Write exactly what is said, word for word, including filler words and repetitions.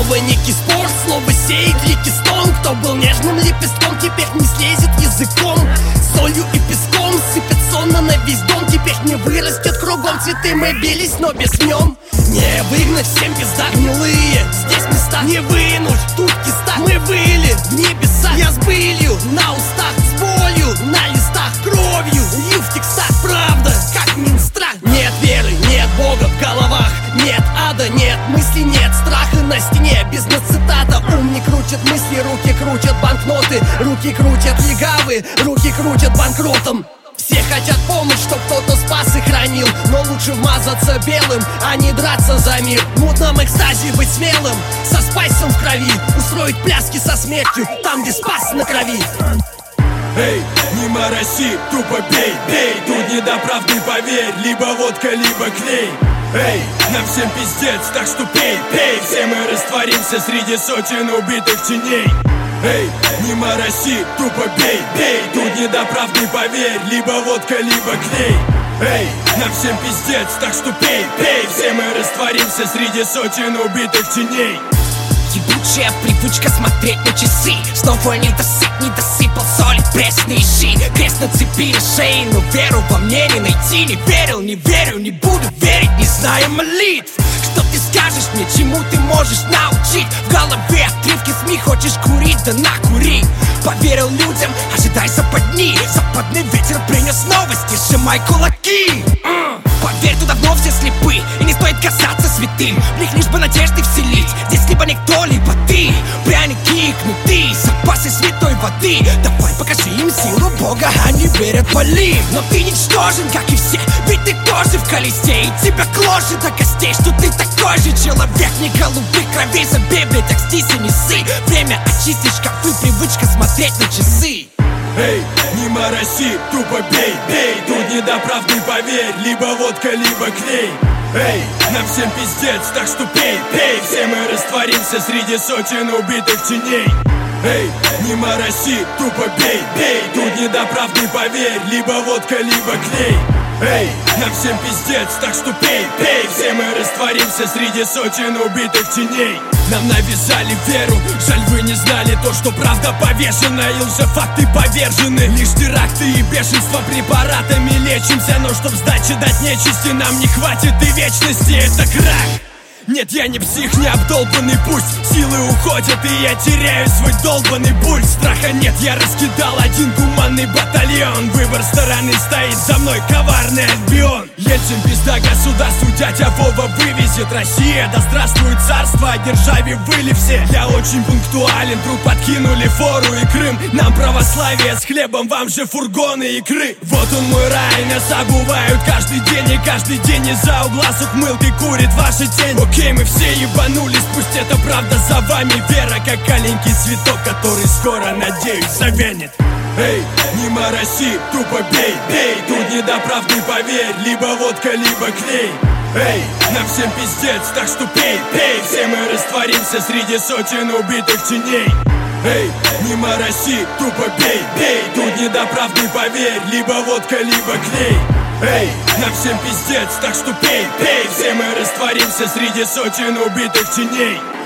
Слово некий спорт, слово сеет ликий стон. Кто был нежным лепестком, теперь не слезет языком. Солью и песком сыпет сонно на весь дом. Теперь не вырастет кругом, цветы мы бились, но без имен. Не выгнать всем пизда, гнилые здесь места не вынуть, тут киста. Мы выли в небеса, я с былью на устах, с болью на листах, кровью лью в текстах. Правда, как Минстрах. Нет веры, нет Бога в головах, нет ада, нет мысли, нет страха на стене. Бизнес-цитата, ум не крутит мысли, руки крутят банкноты. Руки крутят легавые, руки крутят банкротом. Все хотят помочь, чтоб кто-то спас и хранил, но лучше вмазаться белым, а не драться за мир. В мутном экстазе быть смелым, со спайсом в крови, устроить пляски со смертью там, где спас на крови. Эй, не мороси, тупо бей, бей. Тут не до правды, поверь, либо водка, либо клей. Эй, нам всем пиздец, так что пей, пей. Все мы растворимся среди сотен убитых теней. Эй, не мороси, тупо бей, бей. Тут не до правды, поверь, либо водка, либо клей. Эй, нам всем пиздец, так что пей, пей. Все мы растворимся среди сотен убитых теней. Ебучая привычка смотреть на часы. Снова недосып, не досыпал соли, пресные щи. Крест на цепи на шее, но веру во мне не найти. Не верил, не верю, не буду верить, не знаю молитв. Что ты скажешь мне, чему ты можешь научить? В голове отрывки СМИ, хочешь курить, да накури. Поверил людям, ожидай западни. Западный ветер принес новости, сжимай кулаки. Поверь, тут давно все слепы, и не стоит казаться святым. В них лишь бы надежды вселить. Здесь либо никто, либо ты. Пряники и кнуты, запасы святой воды. Давай покажи им силу Бога, они верят в Али. Но ты ничтожен, как и все, ведь ты тоже в колесе. И тебя гложет до костей, что ты такой же человек. Не голубых кровей, забей, блядь, окстись и не ссы. Время очистить шкафы, привычка смотреть на часы. Эй, не мороси, тупо бей, бей. Тут не до правды, поверь, либо водка, либо клей. Эй, нам всем пиздец, так что пей, пей. Все мы растворимся среди сотен убитых теней. Эй, не мороси, тупо бей, бей. Тут не до правды, поверь, либо водка, либо клей. Эй, нам всем пиздец, так что пей, пей. Все мы растворимся среди сотен убитых теней. Нам навязали веру, жаль вы не знали то, что правда повешена и лжефакты повержены. Лишь теракты и бешенство препаратами лечимся. Но чтоб сдачи дать нечисти нам не хватит и вечности, это крах. Нет, я не псих, не обдолбанный, пусть силы уходят и я теряю свой долбанный пульс. Страха нет, я раскидал один гуманный батальон. Выбор стороны стоит за мной, коварный Альбион. Ельцин пизда государству, дядя Вова вывезет. Россия, да здравствует царство, о державе выли все. Я очень пунктуален, вдруг подкинули фору и Крым. Нам православие с хлебом, вам же фургоны и икры. Вот он мой рай, нас обувают каждый день. И каждый день из-за угла с ухмылкой курит ваша тень. Окей, мы все ебанулись, пусть это правда за вами. Вера, как аленький цветок, который скоро, надеюсь, завянет. Эй, не мороси, тупо бей, бей. Тут не до правды, поверь, либо водка, либо клей. Эй, нам всем пиздец, так что пей, пей. Все мы растворимся среди сотен убитых теней. Эй, не мороси, тупо бей, бей. Тут не до правды, поверь, либо водка, либо клей. Эй, нам всем пиздец, так что пей, пей. Все мы растворимся среди сотен убитых теней.